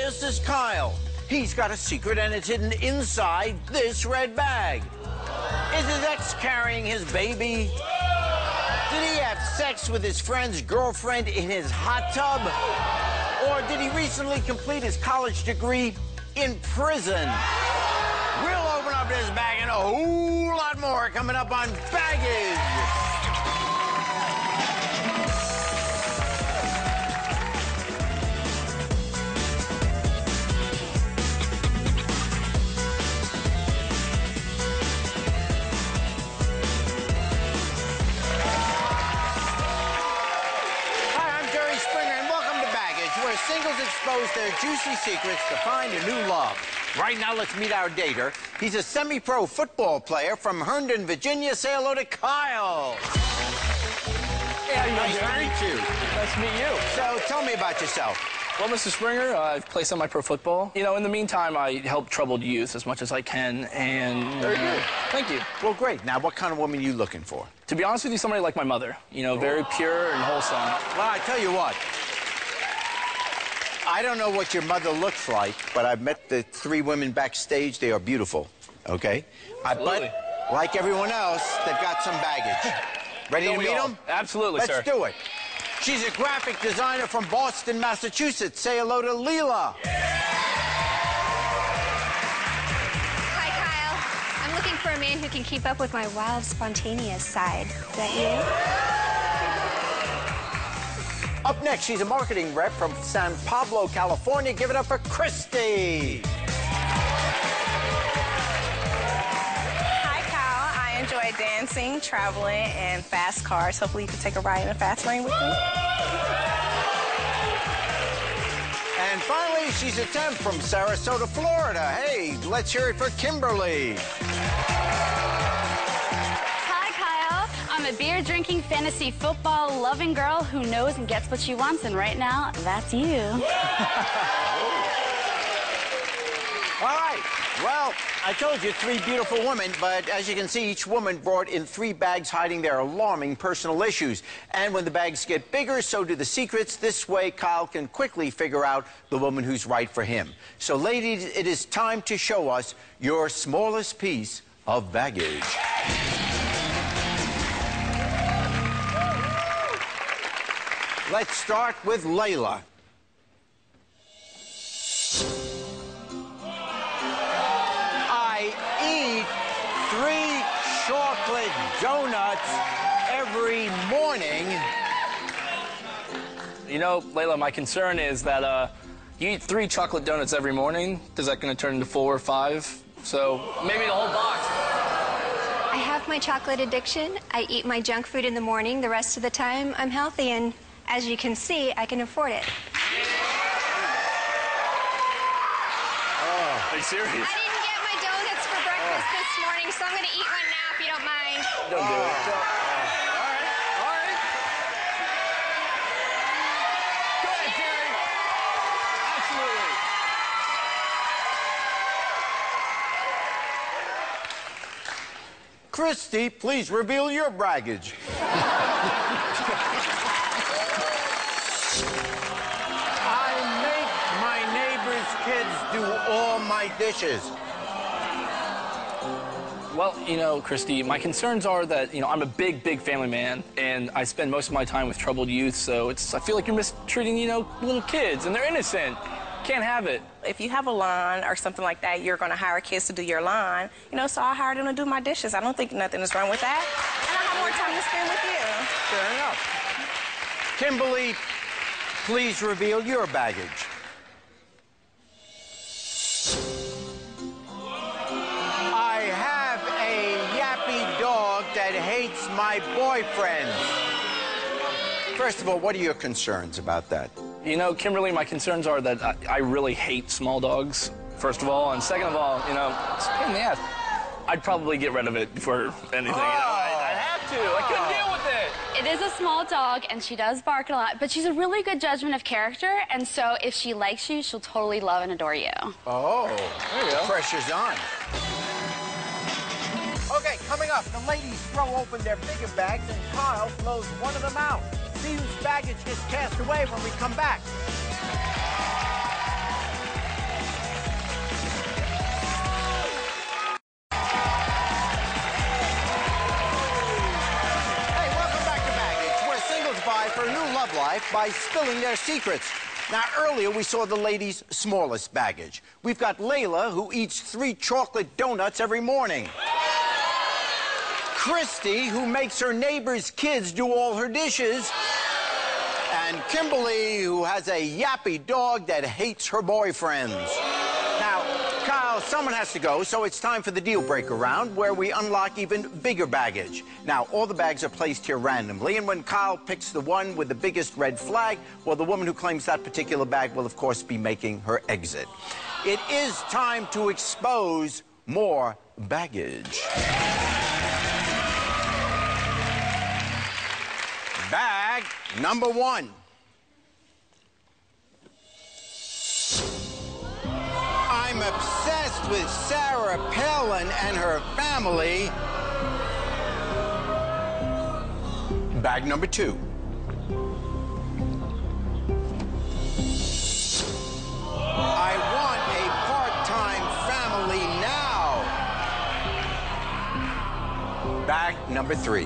just as Kyle. He's got a secret, and it's hidden inside this red bag. Is his ex carrying his baby? Did he have sex with his friend's girlfriend in his hot tub? Or did he recently complete his college degree in prison? We'll open up this bag and a whole lot more coming up on Baggage. Singles expose their juicy secrets to find a new love. Right now, let's meet our dater. He's a semi-pro football player from Herndon, Virginia. Say hello to Kyle. Hey, how you doing, Jerry? Nice to meet you. Nice to meet you. So, tell me about yourself. Well, Mr. Springer, I've played semi-pro football. You know, in the meantime, I help troubled youth as much as I can, and... Very good. Thank you. Well, great. Now, what kind of woman are you looking for? To be honest with you, somebody like my mother. You know, very pure and wholesome. Well, I tell you what. I don't know what your mother looks like, but I've met the 3 women backstage. They are beautiful, okay? Absolutely. But, like everyone else, they've got some baggage. Ready to meet them? Absolutely, sir. Let's do it. She's a graphic designer from Boston, Massachusetts. Say hello to Leela. Hi, Kyle. I'm looking for a man who can keep up with my wild, spontaneous side. Is that you? Up next, she's a marketing rep from San Pablo, California. Give it up for Christy. Hi, Kyle. I enjoy dancing, traveling, and fast cars. Hopefully you can take a ride in a fast lane with me. And finally, she's a temp from Sarasota, Florida. Hey, let's hear it for Kimberly. I'm a beer-drinking, fantasy football-loving girl who knows and gets what she wants, and right now, that's you. All right. Well, I told you 3 beautiful women, but as you can see, each woman brought in 3 bags hiding their alarming personal issues. And when the bags get bigger, so do the secrets. This way, Kyle can quickly figure out the woman who's right for him. So, ladies, it is time to show us your smallest piece of baggage. Let's start with Layla. I eat 3 chocolate donuts every morning. You know, Layla, my concern is that you eat 3 chocolate donuts every morning. Is that going to turn into 4 or 5? So maybe the whole box. I have my chocolate addiction. I eat my junk food in the morning. The rest of the time, I'm healthy, and as you can see, I can afford it. Oh, are you serious? I didn't get my donuts for breakfast this morning, so I'm going to eat one now if you don't mind. Don't do it. All right. Go ahead, Jerry. Absolutely. Christy, please reveal your baggage. Kids do all my dishes. Well, you know, Christy, my concerns are that, you know, I'm a big, big family man, and I spend most of my time with troubled youth, so I feel like you're mistreating, you know, little kids, and they're innocent. Can't have it. If you have a lawn or something like that, you're going to hire kids to do your lawn. You know, so I hired them to do my dishes. I don't think nothing is wrong with that. And I have more time to spend with you. Fair enough. Kimberly, please reveal your baggage. I have a yappy dog that hates my boyfriend. First of all, what are your concerns about that? You know, Kimberly, my concerns are that I really hate small dogs, first of all. And second of all, you know, it's a pain in the ass. I'd probably get rid of it before anything. You know? I'd have to. I couldn't deal with it. It is a small dog, and she does bark a lot, but she's a really good judgment of character, and so if she likes you, she'll totally love and adore you. Oh, there you go. Pressure's on. Okay, coming up, the ladies throw open their bigger bags, and Kyle blows one of them out. See whose baggage gets cast away when we come back. life by spilling their secrets. Now, earlier we saw the ladies' smallest baggage. We've got Layla, who eats 3 chocolate donuts every morning. Christy, who makes her neighbor's kids do all her dishes. And Kimberly, who has a yappy dog that hates her boyfriends. Now, Kyle, someone has to go, so it's time for the deal breaker round, where we unlock even bigger baggage. Now, all the bags are placed here randomly, and when Kyle picks the one with the biggest red flag, well, the woman who claims that particular bag will, of course, be making her exit. It is time to expose more baggage. Bag number 1. I'm obsessed with Sarah Palin and her family. Bag number 2. I want a part-time family now. Bag number 3.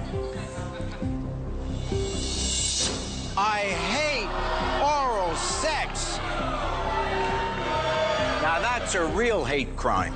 I hate oral sex. Now that's a real hate crime.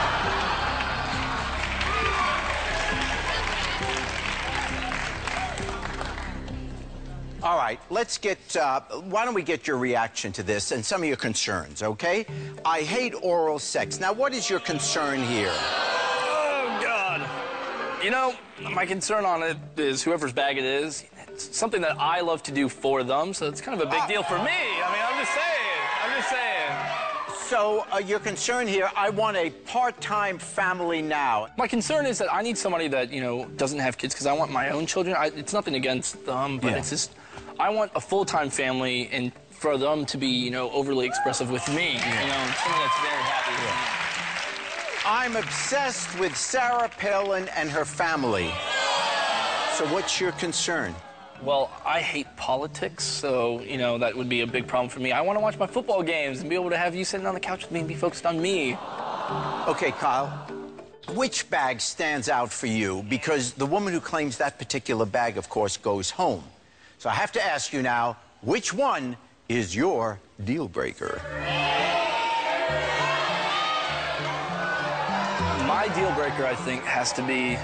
All right, let's get, why don't we get your reaction to this and some of your concerns, okay? I hate oral sex. Now, what is your concern here? Oh, God. You know, my concern on it is whoever's bag it is, it's something that I love to do for them, so it's kind of a big deal for me. I mean, I'm just saying. So, your concern here, I want a part-time family now. My concern is that I need somebody that, you know, doesn't have kids, because I want my own children. It's nothing against them, but it's just, I want a full-time family and for them to be, you know, overly expressive with me. You know, someone that's very happy with me. I'm obsessed with Sarah Palin and her family. So what's your concern? Well, I hate politics, so, you know, that would be a big problem for me. I want to watch my football games and be able to have you sitting on the couch with me and be focused on me. Okay, Kyle, which bag stands out for you? Because the woman who claims that particular bag, of course, goes home. So I have to ask you now, which one is your deal breaker? My deal breaker, I think, has to be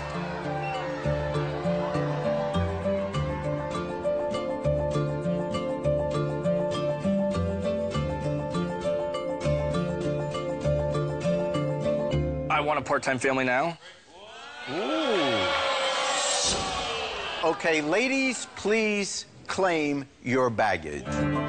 I want a part-time family now. Ooh. Okay, ladies, please claim your baggage.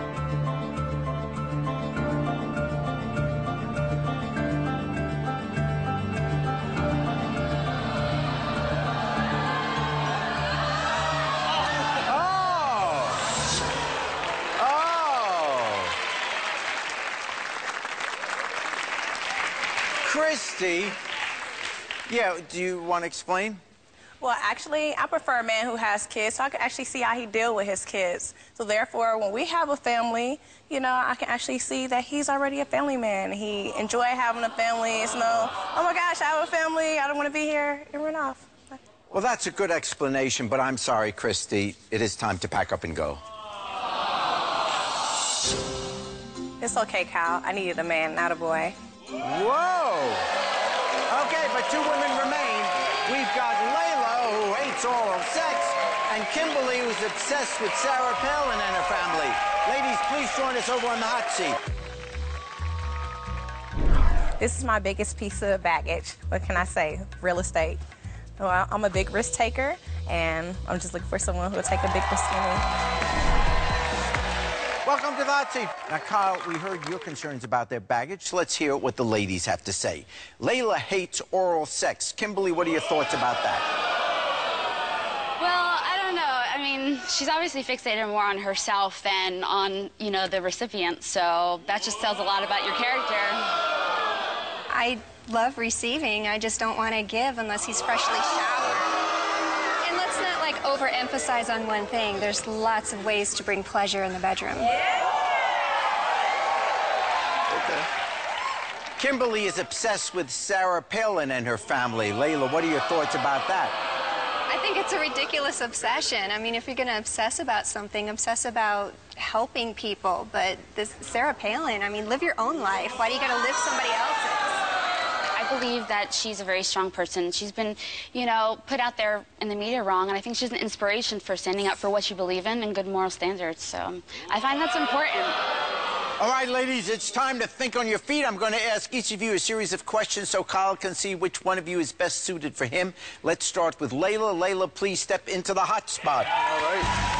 Christy, yeah, do you want to explain? Well, actually, I prefer a man who has kids, so I can actually see how he deals with his kids. So therefore, when we have a family, you know, I can actually see that he's already a family man. He enjoys having a family. It's no, oh my gosh, I have a family, I don't want to be here, and run off. Well, that's a good explanation, but I'm sorry, Christy. It is time to pack up and go. It's okay, Kyle. I needed a man, not a boy. Whoa! Okay, but 2 women remain. We've got Layla, who hates oral sex, and Kimberly, who's obsessed with Sarah Palin and her family. Ladies, please join us over on the hot seat. This is my biggest piece of baggage. What can I say? Real estate. Well, I'm a big risk taker, and I'm just looking for someone who will take a big risk in me. Welcome to the hot seat. Now, Kyle, we heard your concerns about their baggage, so let's hear what the ladies have to say. Layla hates oral sex. Kimberly, what are your thoughts about that? Well, I don't know. I mean, she's obviously fixated more on herself than on, you know, the recipient, so that just tells a lot about your character. I love receiving. I just don't want to give unless he's freshly showered. And let's not, like, overemphasize on one thing. There's lots of ways to bring pleasure in the bedroom. Okay. Kimberly is obsessed with Sarah Palin and her family. Layla, what are your thoughts about that? I think think it's a ridiculous obsession. I mean, if you're going to obsess about something, obsess about helping people. But this Sarah Palin, I mean, live your own life. Why do you got to live somebody else's? I believe that she's a very strong person. She's been, you know, put out there in the media wrong, and I think she's an inspiration for standing up for what you believe in and good moral standards. So I find that's important. All right, ladies, it's time to think on your feet. I'm going to ask each of you a series of questions so Kyle can see which one of you is best suited for him. Let's start with Layla. Layla, please step into the hot spot. All right.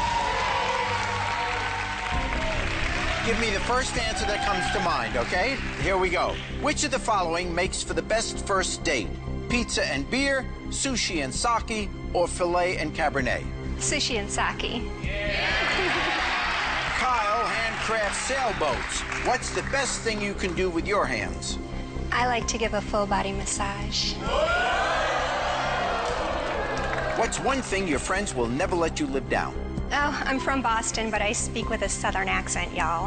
Give me the first answer that comes to mind, okay? Here we go. Which of the following makes for the best first date? Pizza and beer, sushi and sake, or filet and cabernet? Sushi and sake. Kyle handcrafts sailboats. What's the best thing you can do with your hands? I like to give a full body massage. What's one thing your friends will never let you live down? Oh, I'm from Boston, but I speak with a southern accent, y'all.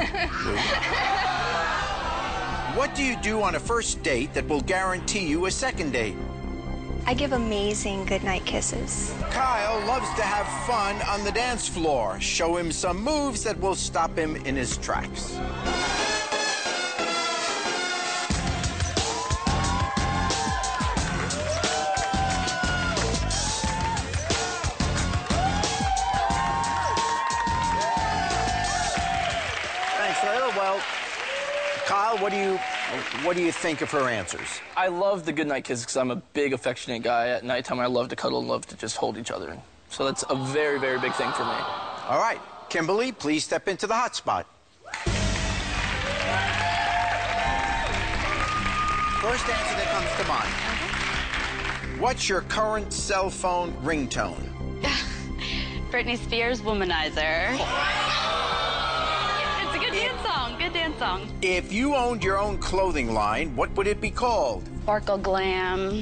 What do you do on a first date that will guarantee you a second date? I give amazing goodnight kisses. Kyle loves to have fun on the dance floor. Show him some moves that will stop him in his tracks. Well, Kyle, what do you think of her answers? I love the goodnight kisses because I'm a big affectionate guy. At nighttime, I love to cuddle and love to just hold each other. So that's a very, very big thing for me. All right. Kimberly, please step into the hot spot. First answer that comes to mind. What's your current cell phone ringtone? Britney Spears, Womanizer. It's a good dance song. Good dance song. If you owned your own clothing line, what would it be called? Sparkle Glam.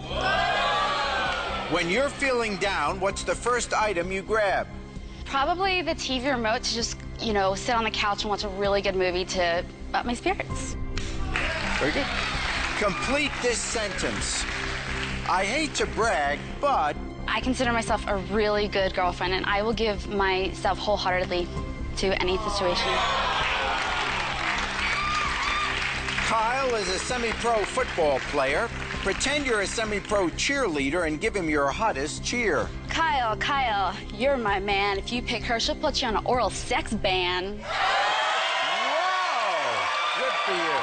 When you're feeling down, what's the first item you grab? Probably the TV remote to just, you know, sit on the couch and watch a really good movie to up my spirits. Very good. Complete this sentence. I hate to brag, but... I consider myself a really good girlfriend, and I will give myself wholeheartedly to any situation. Kyle is a semi-pro football player. Pretend you're a semi-pro cheerleader and give him your hottest cheer. Kyle, you're my man. If you pick her, she'll put you on an oral sex ban. Whoa! Good for you.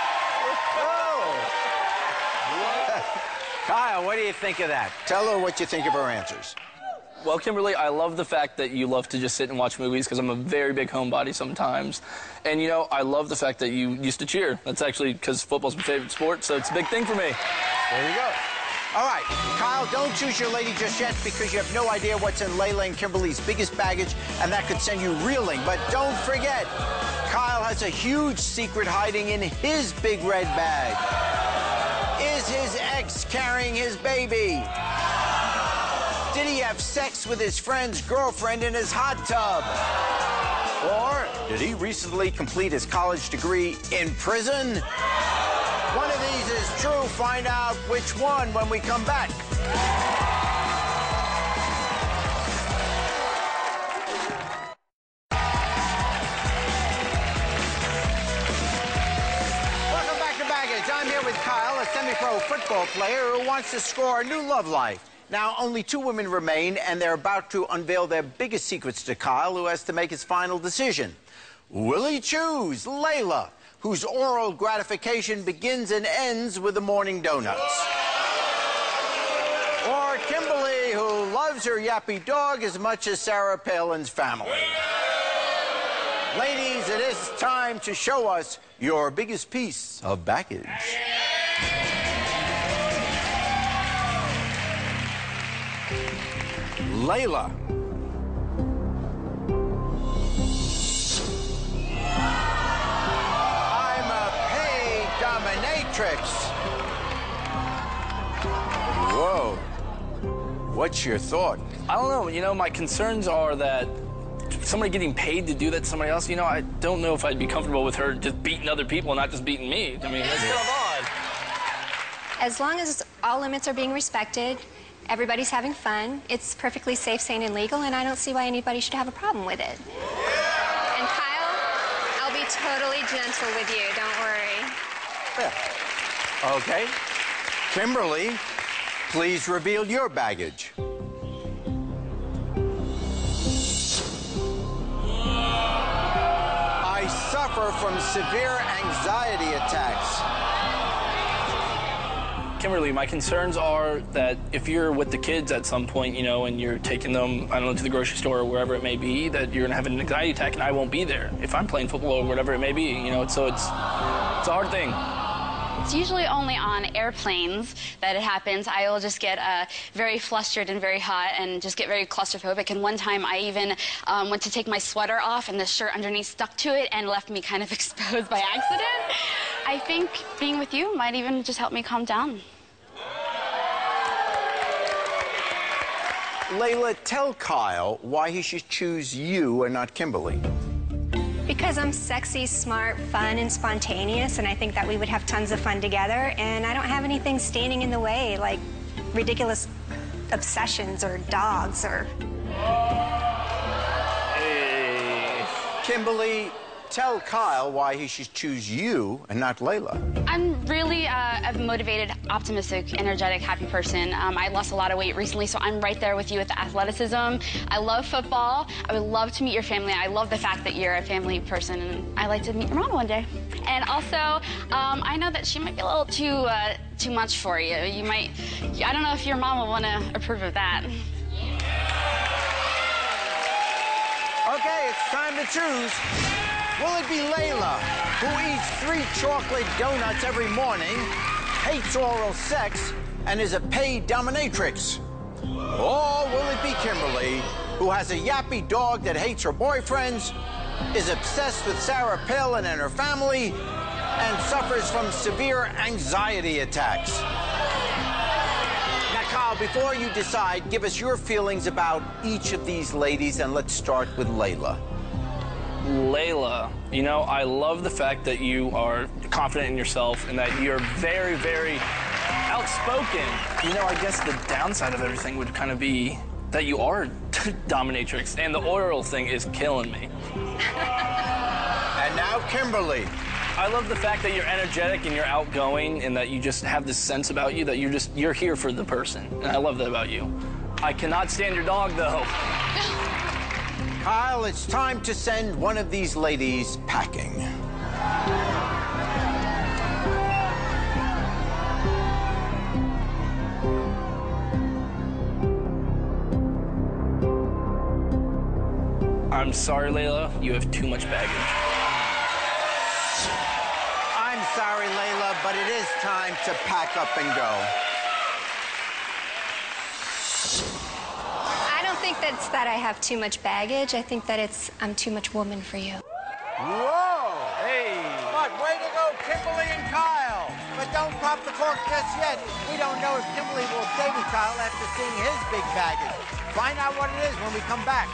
Whoa. Kyle, what do you think of that? Tell her what you think of her answers. Well, Kimberly, I love the fact that you love to just sit and watch movies because I'm a very big homebody sometimes. And, you know, I love the fact that you used to cheer. That's actually because football's my favorite sport, so it's a big thing for me. There you go. All right, Kyle, don't choose your lady just yet because you have no idea what's in Layla and Kimberly's biggest baggage, and that could send you reeling. But don't forget, Kyle has a huge secret hiding in his big red bag. Is his ex carrying his baby? Did he have sex with his friend's girlfriend in his hot tub? Or did he recently complete his college degree in prison? One of these is true. Find out which one when we come back. Welcome back to Baggage. I'm here with Kyle, a semi-pro football player who wants to score a new love life. Now, only 2 women remain, and they're about to unveil their biggest secrets to Kyle, who has to make his final decision. Will he choose Layla, whose oral gratification begins and ends with the morning donuts? Or Kimberly, who loves her yappy dog as much as Sarah Palin's family? Ladies, it is time to show us your biggest piece of baggage. Layla. I'm a paid dominatrix. Whoa. What's your thought? I don't know. You know, my concerns are that somebody getting paid to do that to somebody else, you know, I don't know if I'd be comfortable with her just beating other people and not just beating me. I mean, that's kind of odd. As long as all limits are being respected Everybody's having fun. It's perfectly safe, sane, and legal, and I don't see why anybody should have a problem with it. And Kyle, I'll be totally gentle with you. Don't worry. Yeah. Okay. Kimberly, please reveal your baggage. I suffer from severe anxiety attacks. Kimberly, my concerns are that if you're with the kids at some point, you know, and you're taking them, I don't know, to the grocery store or wherever it may be, that you're gonna have an anxiety attack and I won't be there if I'm playing football or whatever it may be, you know, so it's a hard thing. It's usually only on airplanes that it happens. I will just get very flustered and very hot and just get very claustrophobic. And one time I even went to take my sweater off and the shirt underneath stuck to it and left me kind of exposed by accident. I think being with you might even just help me calm down. Layla, tell Kyle why he should choose you and not Kimberly. Because I'm sexy, smart, fun, and spontaneous, and I think that we would have tons of fun together, and I don't have anything standing in the way, like ridiculous obsessions or dogs or... Hey. Kimberly, tell Kyle why he should choose you and not Layla. I'm really a motivated, optimistic, energetic, happy person. I lost a lot of weight recently, so I'm right there with you with the athleticism. I love football. I would love to meet your family. I love the fact that you're a family person, and I'd like to meet your mom one day. And also, I know that she might be a little too much for you. You might, I don't know if your mom will want to approve of that. Okay, it's time to choose. Will it be Layla, who eats 3 chocolate donuts every morning, hates oral sex, and is a paid dominatrix? Or will it be Kimberly, who has a yappy dog that hates her boyfriends, is obsessed with Sarah Palin and her family, and suffers from severe anxiety attacks? Now, Kyle, before you decide, give us your feelings about each of these ladies, and let's start with Layla. Layla, you know, I love the fact that you are confident in yourself and that you're very, very outspoken. You know, I guess the downside of everything would kind of be that you are dominatrix, and the oral thing is killing me. And now, Kimberly. I love the fact that you're energetic and you're outgoing and that you just have this sense about you that you're here for the person. And I love that about you. I cannot stand your dog, though. Kyle, it's time to send one of these ladies packing. I'm sorry, Layla. You have too much baggage. I'm sorry, Layla, but it is time to pack up and go. I don't think that's that I have too much baggage. I think that I'm too much woman for you. Whoa! Hey! But way to go, Kimberly and Kyle. But don't pop the cork just yet. We don't know if Kimberly will stay with Kyle after seeing his big baggage. Find out what it is when we come back.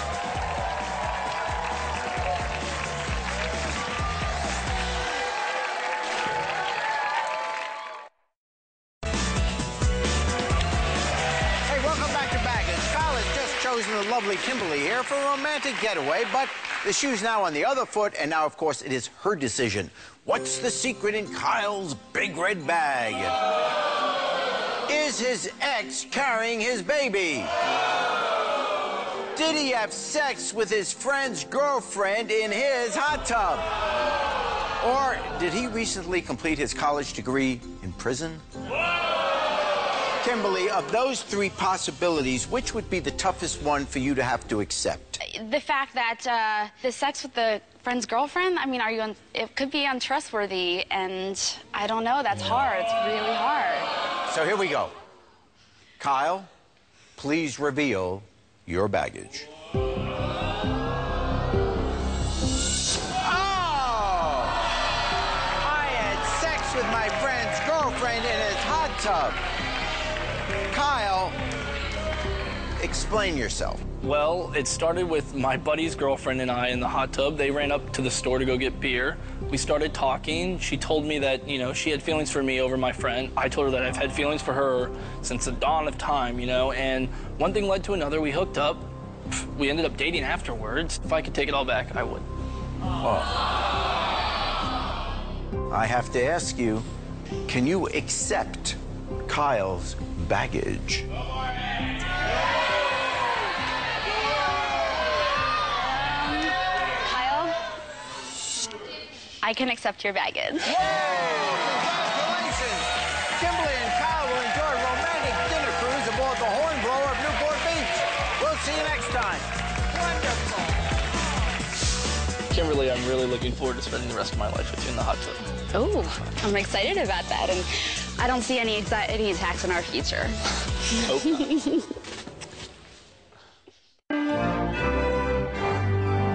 The lovely Kimberly here for a romantic getaway, but the shoe's now on the other foot, and now, of course, it is her decision. What's the secret in Kyle's big red bag? Is his ex carrying his baby? Did he have sex with his friend's girlfriend in his hot tub? Or did he recently complete his college degree in prison? Kimberly, of those 3 possibilities, which would be the toughest one for you to have to accept? The fact that the sex with the friend's girlfriend, I mean, it could be untrustworthy, and I don't know, that's hard. It's really hard. So here we go. Kyle, please reveal your baggage. Oh! I had sex with my friend's girlfriend in his hot tub. Kyle, Explain yourself. Well, it started with my buddy's girlfriend and I in the hot tub. They ran up to the store to go get beer. We started talking. She told me that, you know, she had feelings for me over my friend. I told her that I've had feelings for her since the dawn of time, you know, and one thing led to another. We hooked up. We ended up dating afterwards. If I could take it all back, I would. I have to ask you, can you accept Kyle's baggage? Kyle, I can accept your baggage. Congratulations! Kimberly and Kyle will enjoy a romantic dinner cruise aboard the Hornblower of Newport Beach. We'll see you next time. Wonderful. Kimberly, I'm really looking forward to spending the rest of my life with you in the hot tub. Oh, I'm excited about that, and I don't see any anxiety attacks in our future. Hope not.